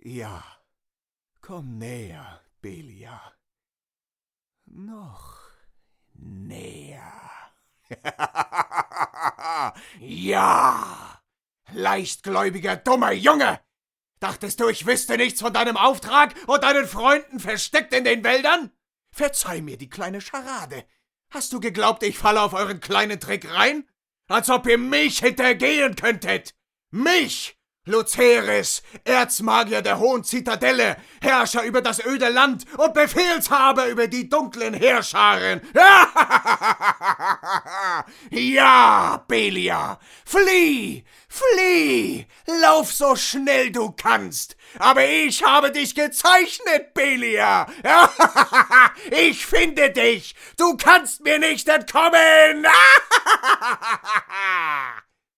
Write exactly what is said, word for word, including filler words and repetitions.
Ja, komm näher, Belia. Noch näher. Ja, leichtgläubiger, dummer Junge! Dachtest du, ich wüsste nichts von deinem Auftrag und deinen Freunden versteckt in den Wäldern? Verzeih mir die kleine Scharade. Hast du geglaubt, ich falle auf euren kleinen Trick rein? Als ob ihr mich hintergehen könntet! Mich! Luceris, Erzmagier der Hohen Zitadelle, Herrscher über das öde Land und Befehlshaber über die dunklen Heerscharen. Ja, Belia, flieh, flieh, lauf so schnell du kannst. Aber ich habe dich gezeichnet, Belia. Ich finde dich. Du kannst mir nicht entkommen.